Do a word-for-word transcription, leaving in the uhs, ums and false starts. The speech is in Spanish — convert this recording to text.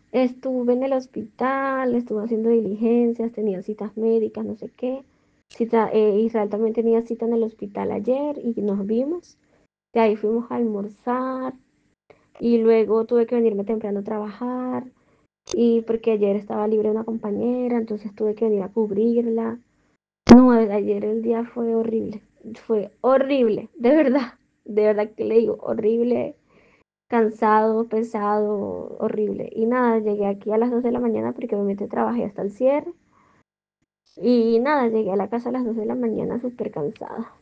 Estuve en el hospital, estuve haciendo diligencias, tenía citas médicas, no sé qué. Cita, eh, Israel también tenía cita en el hospital ayer y nos vimos. De ahí fuimos a almorzar y luego tuve que venirme temprano a trabajar y porque ayer estaba libre una compañera, entonces tuve que venir a cubrirla. No, ayer el día fue horrible, fue horrible, de verdad, de verdad que le digo, horrible, cansado, pesado, horrible. Y nada, llegué aquí a las dos de la mañana porque obviamente trabajé hasta el cierre. Y nada, llegué a la casa a las dos de la mañana súper cansada.